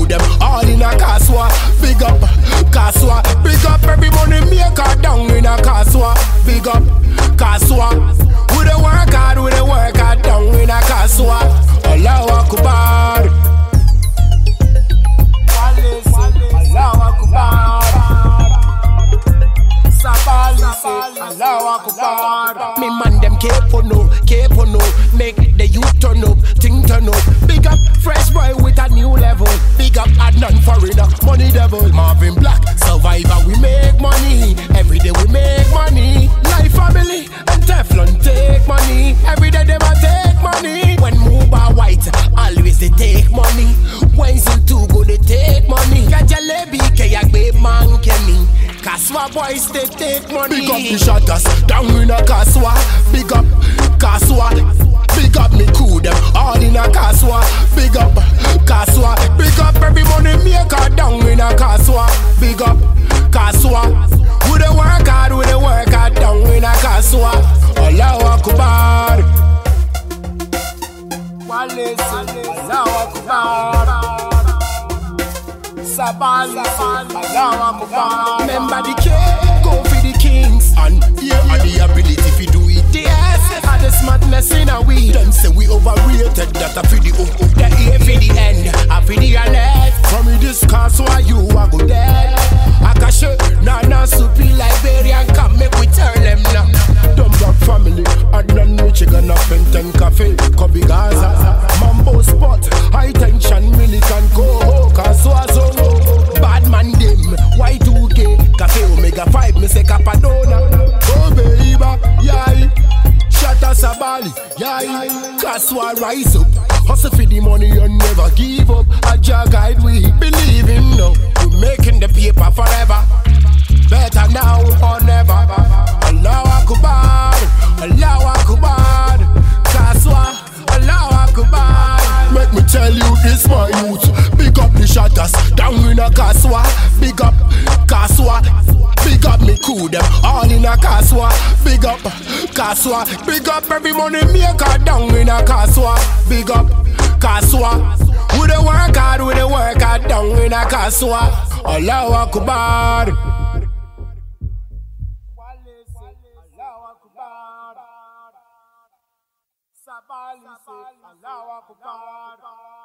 them all in a Kaswa. Big up Kaswa, big up every money maker down in a Kaswa. Big up Kaswa, we the work hard down in a Kaswa. Allahu Akbar, Allahu Akbar, Sabali, Allahu Akbar. Me man them careful no, make the youth turn up, ting turn up. Big up fresh boy with a new level. Big up Adnan foreigner, money devil. Marvin Black, survivor, we make money. Every day we make money. Life family and Teflon take money. Every day they a take money. When Muba white, always they take money. When Zil too good they take money. Kajalebi Kayagbe man kemi. Kaswa boys they take money. Big up the shatters down in a Kaswa. Big up Kaswa. Big up me crew them all in a Kaswa. Big up Kaswa. Big up every money maker down in a Kaswa. Big up Kaswa. We the work hard down in a Kaswa. Allahu Akbar, Allahu Akbar, Sabali, Allahu Akbar. Remember the king, go for the kings. And here are the ability to do it. Yes, are the smartness in a we. Them say we overrated, that a for the O. The A for the end, a for the alert. From me this Kaswa, you a go dead. Akashe, Nana, Supi, Liberian, come make we tell them now. Dumb Rock family, Adnan Michigan, up in 10 cafe, Kobe Gaza, Mambo spot, high tension, militant, go, Kaswa Zone, bad man them, Y2K, Cafe Omega 5, me say Capadona, oh baby, yai, Shatta Sabali, yai, Kaswa rise up, hustle for the money and never give up, Aja guide we believe in now, we making the paper forever, better now or never, Allahu Akbar, Allahu Akbar, Kaswa, Allahu Akbar. Make me tell you this, my youth. Big up the shatters down in a Kaswa. Big up Kaswa. Big up me crew them all in a Kaswa. Big up Kaswa. Big up every money maker down in a Kaswa. Big up Kaswa. We the work hard down in a Kaswa. Allahu Akbar. Sabali, Allahu Akbar.